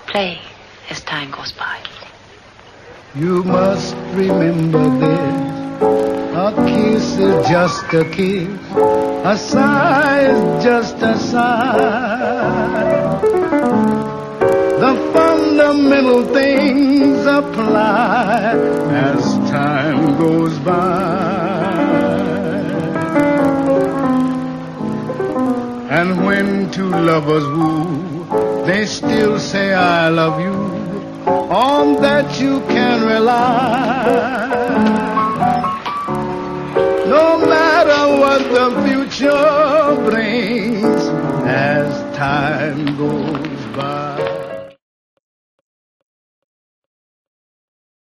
Play as time goes by. You must remember this. A kiss is just a kiss. A sigh is just a sigh. The fundamental things apply as time goes by. And when two lovers woo, they still say I love you. On that you can rely. No matter what the future brings as time goes by.